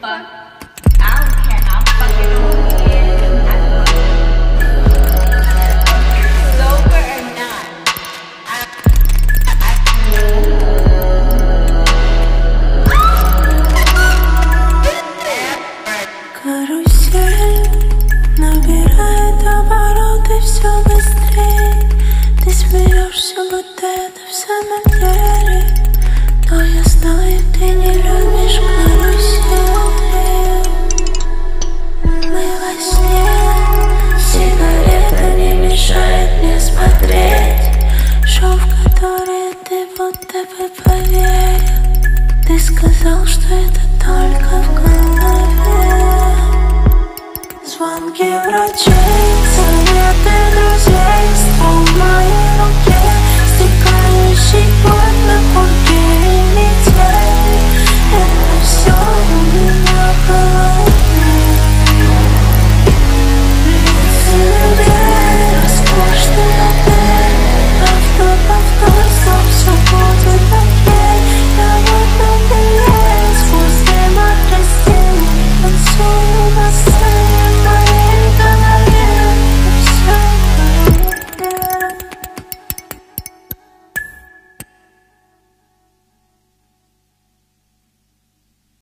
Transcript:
fuck. I don't care. I fucking don't care. Sober or not. Карусель набирает обороты все быстрее. Ты смеешься, будто это в самом деле. Но я знаю, ты не любишь карусель. Мы во сне, сигарета не мешает мне смотреть шоу, в которое ты будто бы поверил. Ты сказал, что это только в голове. Звонки врачей, советы друзей, струн в моей руке, стекающий пот.